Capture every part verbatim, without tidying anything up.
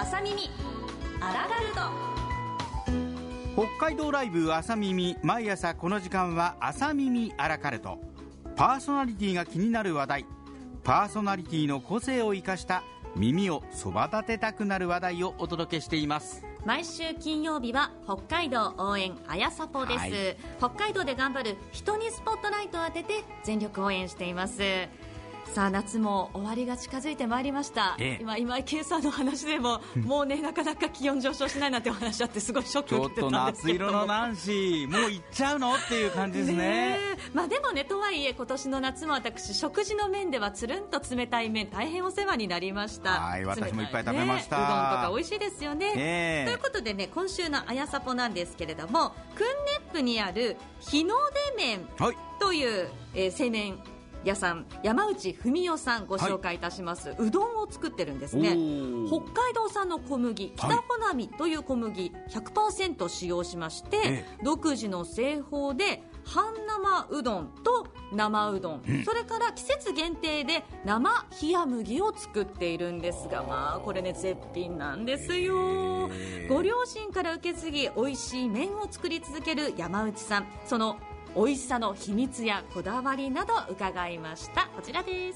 朝耳アラガルド。北海道ライブ朝耳、毎朝この時間は朝耳アラカルト。パーソナリティが気になる話題、パーソナリティの個性を生かした耳をそば立てたくなる話題をお届けしています。 毎週金曜日は北海道応援あやさぽです、はい、北海道で頑張る人にスポットライトを当てて全力応援しています。さあ夏も終わりが近づいてまいりました、ええ、今今井圭さんの話でももうねなかなか気温上昇しないなんてお話あってすごいショックを受けてたんですけど、 ちょっと夏色のナンシーもう行っちゃうのっていう感じです ね, ね、 まあ、でもねとはいえ今年の夏も私食事の面ではつるんと冷たい麺大変お世話になりました。 はい、私もいっぱい食べました、 ね、うどんとか美味しいですよね、 えー、 ということでね今週のあやさぽなんですけれども、クンネップにある日の出麺という、はい、えー、製麺屋さん山内文代さんご紹介いたします、はい、うどんを作ってるんですね。北海道産の小麦北穂波という小麦 ひゃくパーセント 使用しまして、ええ、独自の製法で半生うどんと生うどん、うん、それから季節限定で生冷麦を作っているんですが、まあこれね絶品なんですよ。ご両親から受け継ぎ美味しい麺を作り続ける山内さん、その美味しさの秘密やこだわりなど伺いました。こちらです。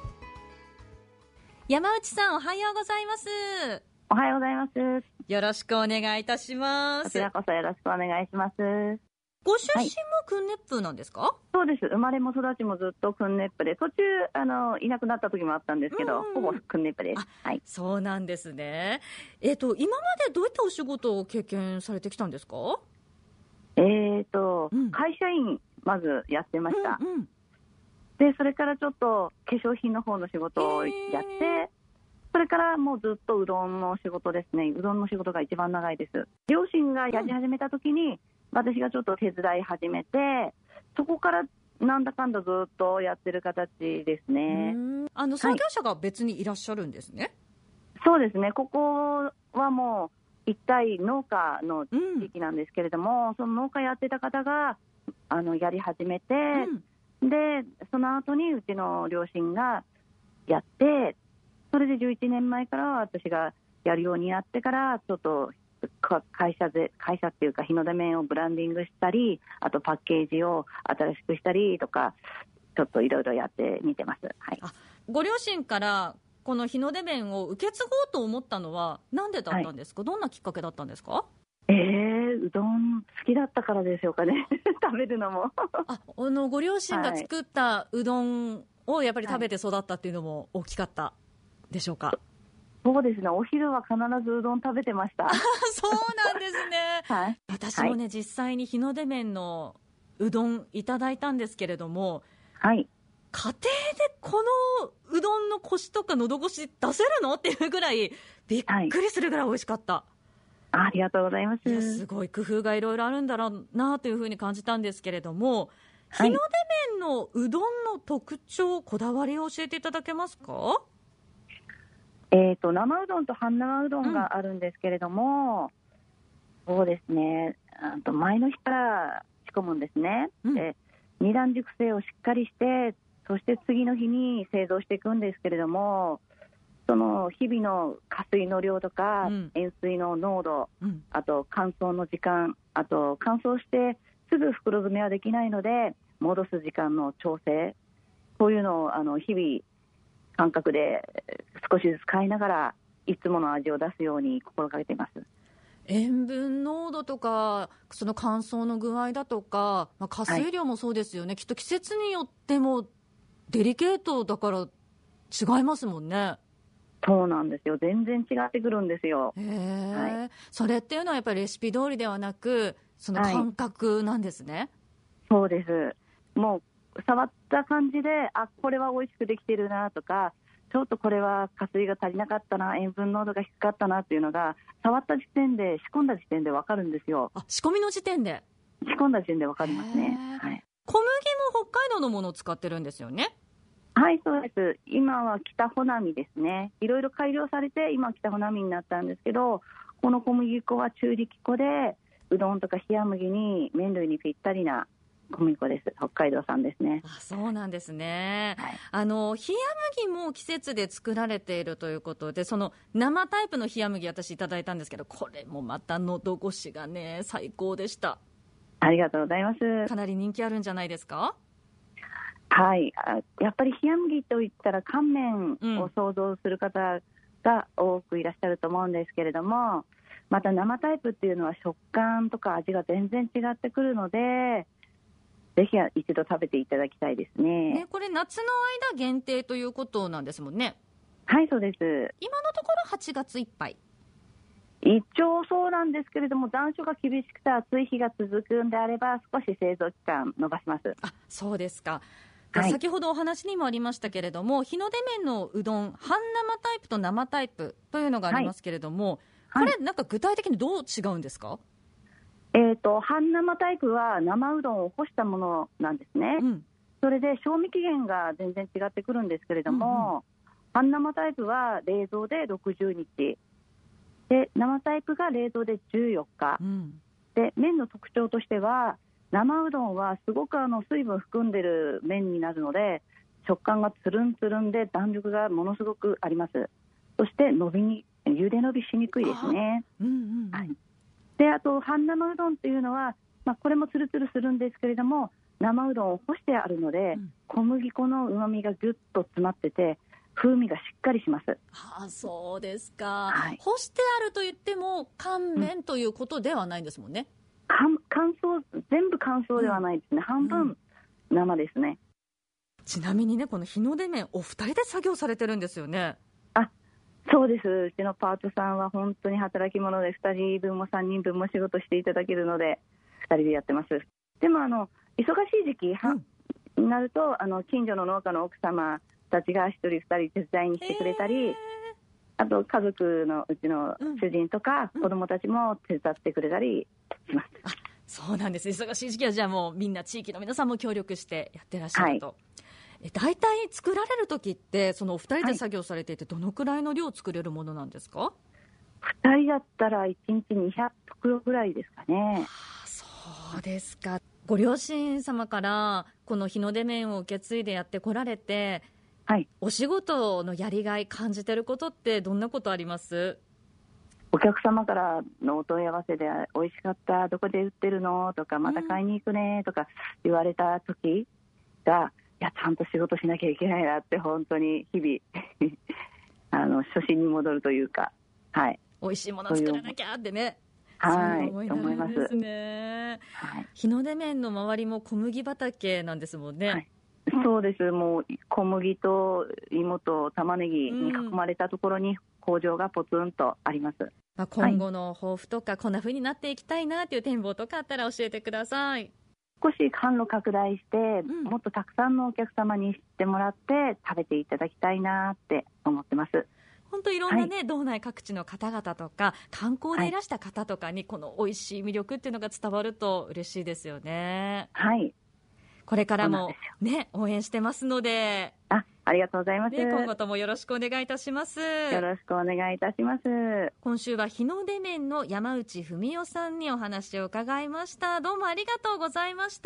山内さんおはようございます。 おはようございます。 よろしくお願いいたします。 こちらこそよろしくお願いします。 ご出身もクンネップなんですか？はい、 そうです。生まれも育ちもずっとクンネップで、途中あのいなくなった時もあったんですけど、ほぼクンネップです。はい、 そうなんですね。えっと今までどういったお仕事を経験されてきたんですか？ えーと、うん、会社員まずやってました、うんうん、でそれからちょっと化粧品の方の仕事をやって、それからもうずっとうどんの仕事ですね。うどんの仕事が一番長いです。両親がやり始めた時に、うん、私がちょっと手伝い始めて、そこからなんだかんだずっとやってる形ですね。 うん、あの創業者が別にいらっしゃるんですね。 はい、そうですね。ここはもう一体農家の地域なんですけれども、うん、その農家やってた方があのやり始めて、うん、でその後にうちの両親がやって、それでじゅういちねんまえから私がやるようになってから、ちょっと会社で会社っていうか日の出麺をブランディングしたり、あとパッケージを新しくしたりとか、ちょっといろいろやってみてます。はい、 あ、ご両親からこの日の出麺を受け継ごうと思ったのは何でだったんですか？はい、どんなきっかけだったんですか？ えー、うどん好きだったからでしょうかね食べるのもああのご両親が作ったうどんをやっぱり食べて育ったっていうのも大きかったでしょうか？はい、 そうですね。お昼は必ずうどん食べてましたそうなんですね、はい、私もね、はい、実際に日の出麺のうどんいただいたんですけれども、はい、家庭でこのうどんのコシとか喉越し出せるのっていうぐらいびっくりするぐらい美味しかった、はい、 ありがとうございます。 いやすごい工夫がいろいろあるんだろうなというふうに感じたんですけれども、日の出麺のうどんの特徴、こだわりを教えていただけますか？ えーと、生うどんと半生うどんがあるんですけれども、うん、そうですね、あと前の日から仕込むんですね、うん、で二段熟成をしっかりして、そして次の日に製造していくんですけれども、その日々の加水の量とか、うん、塩水の濃度、うん、あと乾燥の時間、あと乾燥してすぐ袋詰めはできないので戻す時間の調整、そういうのをあの日々感覚で少しずつ変えながらいつもの味を出すように心がけています。 塩分濃度とかその乾燥の具合だとか、まあ、加水量もそうですよね、はい、きっと季節によってもデリケートだから違いますもんね。 そうなんですよ。全然違ってくるんですよ。 へー、はい、それっていうのはやっぱりレシピ通りではなくその感覚なんですね。はい、そうです。 もう触った感じで、あ、これは美味しくできてるなとか、ちょっとこれは加水が足りなかったな、塩分濃度が低かったなっていうのが触った時点で、仕込んだ時点で分かるんですよ。 あ、仕込みの時点で仕込んだ時点で分かりますね。はい、 小麦も北海道のものを使ってるんですよね。 はい、そうです。今は北穂波ですね。いろいろ改良されて今は北穂波になったんですけど、この小麦粉は中力粉でうどんとか冷麦に麺類にぴったりな小麦粉です。北海道産ですね。 あ、そうなんですね、 はい、 あの冷麦も季節で作られているということで、その生タイプの冷麦私いただいたんですけど、これもまた喉越しがね最高でした。 ありがとうございます。 かなり人気あるんじゃないですか？ はい、やっぱり冷麦といったら乾麺を想像する方が多くいらっしゃると思うんですけれども、また生タイプっていうのは食感とか味が全然違ってくるので、ぜひ一度食べていただきたいですね。 ね、これ夏の間限定ということなんですもんね。 はい、そうです。 今のところはちがついっぱい。 一応そうなんですけれども、残暑が厳しくて暑い日が続くんであれば少し製造期間延ばします。 あ、そうですか。 はい、 先ほどお話にもありましたけれども、日の出麺のうどん半生タイプと生タイプというのがありますけれども、はい、これなんか具体的にどう違うんですか？ えーと、半生タイプは生うどんを干したものなんですね、うん、それで賞味期限が全然違ってくるんですけれども、うんうん、半生タイプは冷蔵でろくじゅうにちで、生タイプが冷蔵でじゅうよっか、うん、で麺の特徴としては生うどんはすごくあの水分含んでる麺になるので、食感がつるんつるんで弾力がものすごくあります。そして伸びに茹で伸びしにくいですね。うんうんうん、はい、であと半生うどんっていうのは、まあ、これもつるつるするんですけれども、生うどんを干してあるので、うん、小麦粉のうまみがぎゅっと詰まってて風味がしっかりします。 はあ、そうですか、 はい、 干してあると言っても乾麺ということではないんですもんね。 乾燥、全部乾燥ではないですね、うん、半分生ですね、 うん、ちなみにね、この日の出麺お二人で作業されてるんですよね。 あ、そうです。うちのパートさんは本当に働き者でふたりぶんもさんにんぶんも仕事していただけるのでふたりでやってます。でもあの忙しい時期は、うん、になるとあの近所の農家の奥様たちがひとりふたり手伝いに来てくれたり、あと家族のうちの主人とか子供たちも手伝ってくれたりします、うん、 あ、そうなんです。忙しい時期はじゃあもうみんな地域の皆さんも協力してやってらっしゃると、はい、えだいたい作られる時ってそのお二人で作業されていてどのくらいの量作れるものなんですか？ ふたりだったらいちにちにひゃくふくろぐらいですかね。 はあ、そうですか。ご両親様からこの日の出麺を受け継いでやってこられて、はい、お仕事のやりがい感じてることってどんなことあります？ お客様からのお問い合わせで美味しかった、どこで売ってるのとか、また買いに行くねとか言われた時が、うん、いやちゃんと仕事しなきゃいけないなって本当に日々あの初心に戻るというか、はい、 美味しいもの作らなきゃってね、 はい、 そういう思いになるんですね、はい、日の出麺の周りも小麦畑なんですもんね。はい、 そうです。もう小麦と芋と玉ねぎに囲まれたところに工場がポツンとあります、うん、 まあ、今後の抱負とか、はい、こんな風になっていきたいなという展望とかあったら教えてください。 少し販路拡大して、うん、もっとたくさんのお客様に知ってもらって食べていただきたいなって思ってます。 本当いろんなね、はい、道内各地の方々とか観光でいらした方とかにこの美味しい魅力っていうのが伝わると嬉しいですよね。 はい、 これからも、ね、応援してますので、 あ、ありがとうございます、 ね、今後ともよろしくお願いいたします。 よろしくお願いいたします。 今週は日の出麺の山内文代さんにお話を伺いました。どうもありがとうございました。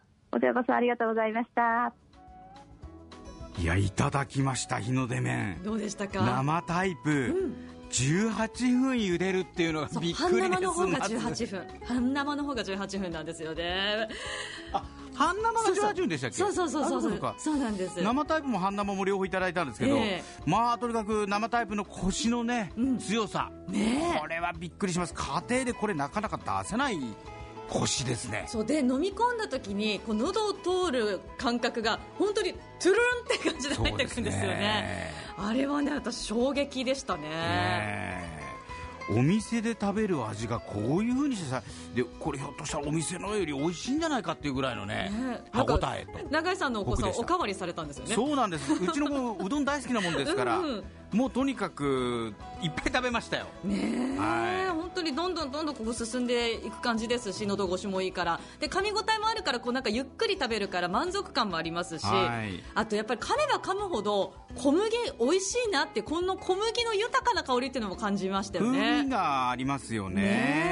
こちらこそありがとうございました。 いや、いただきました。日の出麺どうでしたか？ 生タイプ、うん、じゅうはっぷん茹でるっていうのがびっくりです。 半生の方がじゅうはっぷん半生の方がじゅうはっぷんなんですよね。 あ、半生がじゅうはっぷんでしたっけ？ そうそうそうそうそうそうそうなんです。 生タイプも半生も両方いただいたんですけど、えー、まあとにかく生タイプのコシのね、うん、強さ、ね、これはびっくりします。家庭でこれなかなか出せないコシですね。 そうで、飲み込んだ時にこう喉を通る感覚が本当にトゥルンって感じで入ってくるんですよね。あれはね、私衝撃でしたね。 ね、お店で食べる味がこういう風にしてさ、でこれひょっとしたらお店のより美味しいんじゃないかっていうぐらいのね、ね、歯応えと。 永井さんのお子さんおかわりされたんですよね。 そうなんです。うちの子うどん大好きなもんですからうん、うん、もうとにかくいっぱい食べましたよ。 ねえ、はい、本当にどんどんどんどんこう進んでいく感じですし、喉越しもいいからで噛み応えもあるから、こうなんかゆっくり食べるから満足感もありますし、はい、あとやっぱり噛めば噛むほど小麦美味しいなって、この小麦の豊かな香りっていうのも感じましたよね。 風味がありますよね。ね、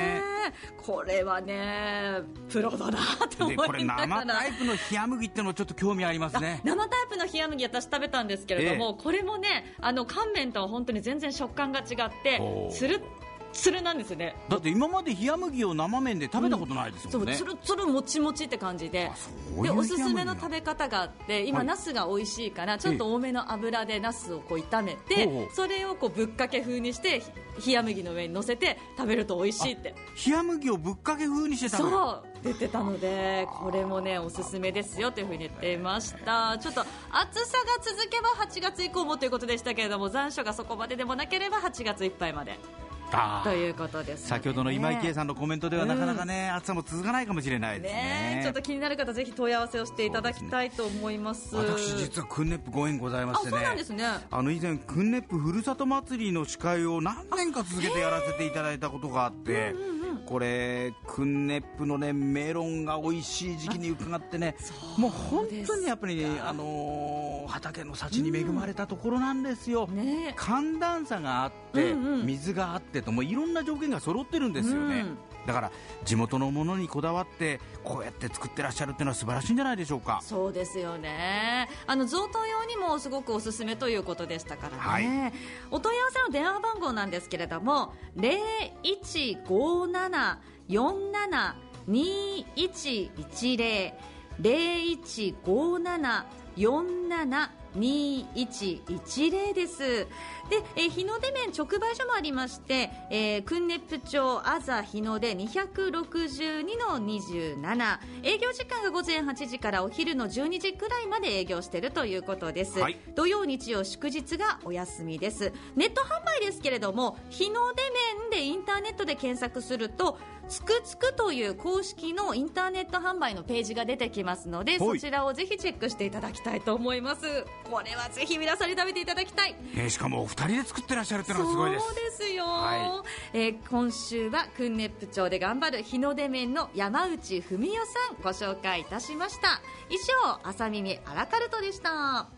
これはねプロだなと思いながら。 これ生タイプの冷麦ってのちょっと興味ありますね。 生タイプの冷麦私食べたんですけれども、ええ、これもねあの乾麺とは本当に全然食感が違ってつるつるなんですね。 だって今まで冷麦を生麺で食べたことないですもんね、 うん、そうつるつるもちもちって感じで、でおすすめの食べ方があって、今、はい、ナスが美味しいからちょっと多めの油でナスをこう炒めて、ええ、それをこうぶっかけ風にして冷麦の上に乗せて食べると美味しいって。 冷麦をぶっかけ風にして食べる、 そう出てたので、これもねおすすめですよというふうに言っていました。ちょっと暑さが続けばはちがつ以降もということでしたけれども、残暑がそこまででもなければはちがついっぱいまでということです、ね、 先ほどの今井圭さんのコメントでは、うん、なかなかね暑さも続かないかもしれないです ね, ねちょっと気になる方ぜひ問い合わせをしていただきたいと思います。 私実はクンネップご縁ございましてね。 あ、そうなんですね。 あの以前クンネップふるさと祭りの司会を何年か続けてやらせていただいたことがあって、うんうんうん、これクンネップのねメロンが美味しい時期に伺ってね、もう本当にやっぱり、ね、あのー、畑の幸に恵まれたところなんですよ、うんね、寒暖差があって、うんうん、水があってともういろんな条件が揃ってるんですよね、うん、だから地元のものにこだわってこうやって作ってらっしゃるっていうのは素晴らしいんじゃないでしょうか。 そうですよね。あの贈答用にもすごくおすすめということでしたからね、はい、お問い合わせの電話番号なんですけれども ゼロいちごななよんななにいちいちゼロ ゼロいちごななよんななにいちいちゼロです。で、えー、日の出麺直売所もありまして、えー、クンネップ町あざ日の出 にひゃくろくじゅうにのにじゅうなな、営業時間が午前はちじからお昼のじゅうにじくらいまで営業しているということです、はい、土曜日曜祝日がお休みです。ネット販売ですけれども日の出麺でインターネットで検索するとつくつくという公式のインターネット販売のページが出てきますので、そちらをぜひチェックしていただきたいと思います。これはぜひ皆さんに食べていただきたい、 えー、しかもお二人で作ってらっしゃるってのはすごいです。 そうですよ、 はい、 えー、今週はクンネップ町で頑張る日の出麺の山内文代さんご紹介いたしました。以上朝耳アラカルトでした。